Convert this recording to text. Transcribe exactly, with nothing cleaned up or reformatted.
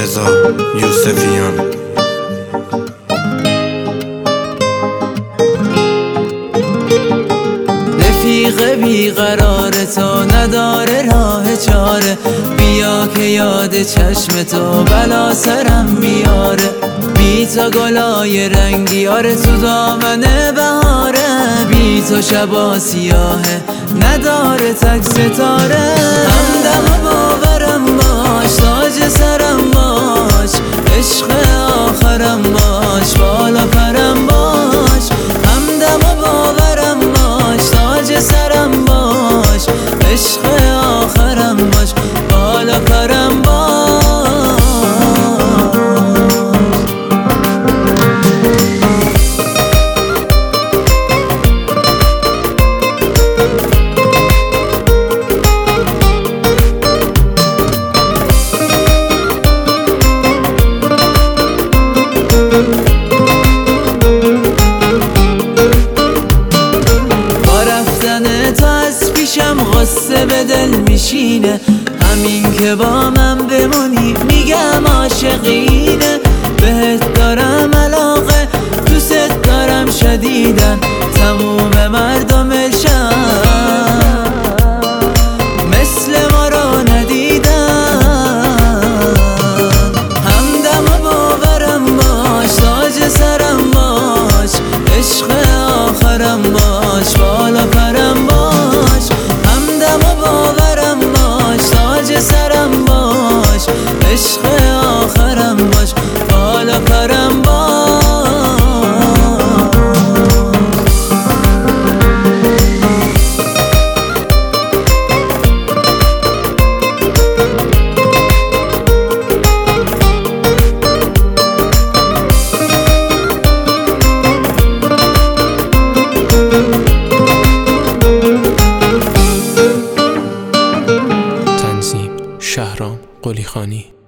رضا یوسفیان. رفیق بیقرار تو نداره راه چاره، بیا که یاد چشم تو بلا سرم میاره. بی تو گلای رنگی آره تو دامن بهاره، بی تو شبا سیاهه نداره تک ستاره. همدم باورم باش، تاج سرم باش، عشق آخرم باش، بالا پرم باش. همدم باورم باش، تاج سرم باش، عشق آخرم باش، بالا پرم باش. تو از پیشم غصه به دل میشینه، همین که با من بمونی میگم عاشقینه. بهت دارم علاقه، دوست دارم شدیدن، تموم مردم شهر مثل ما رو ندیدن. همدم و باورم باش، تاج سرم باش، عشق آخرم باش، بالا پرم باش. همدم و باورم باش، تاج سرم باش، عشق آخرم باش، بالا پرم باش. شهرام قلیخانی.